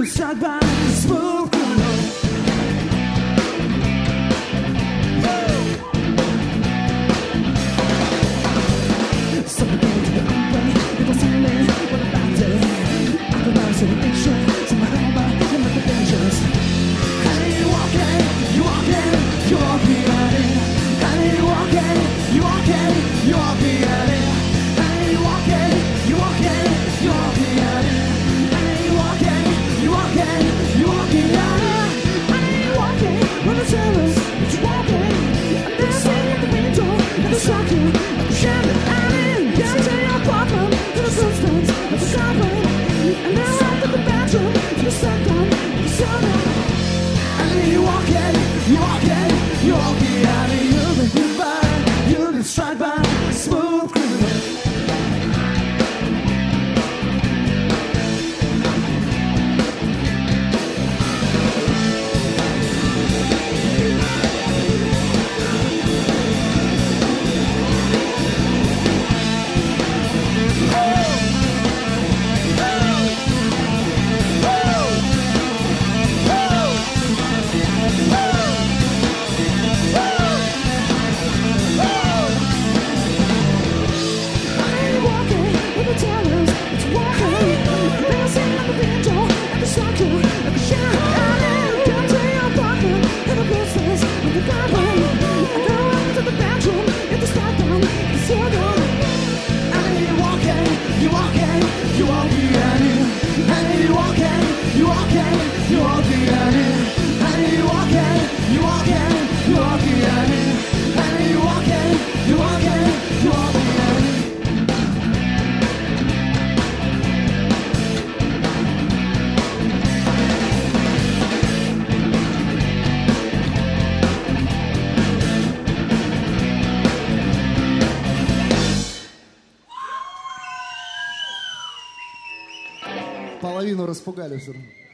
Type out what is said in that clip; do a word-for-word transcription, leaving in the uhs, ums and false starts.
strike by smooth criminal. Something going to the open, it was only what about it. I could not see the picture, somehow my thinking of the dangerous. Hey, you walking, you walking, you walking at it. Hey, you walking, you walking, you walking at it. Hey, you walking, you walking, you walking at it. Hey, you walking, you walking, you walking at it. Hey, you walking, when the terrors, but you walking. And they're standing at the window, and they're shocking, and they're shouting at it. Down to your apartment, to the substance of the carpet. And they're out to the bathroom, to the sundown, the sauna. And then you walking, you walking, you walking out of you've been hit by, you've been struck by a smooth criminal. Половину распугали все равно.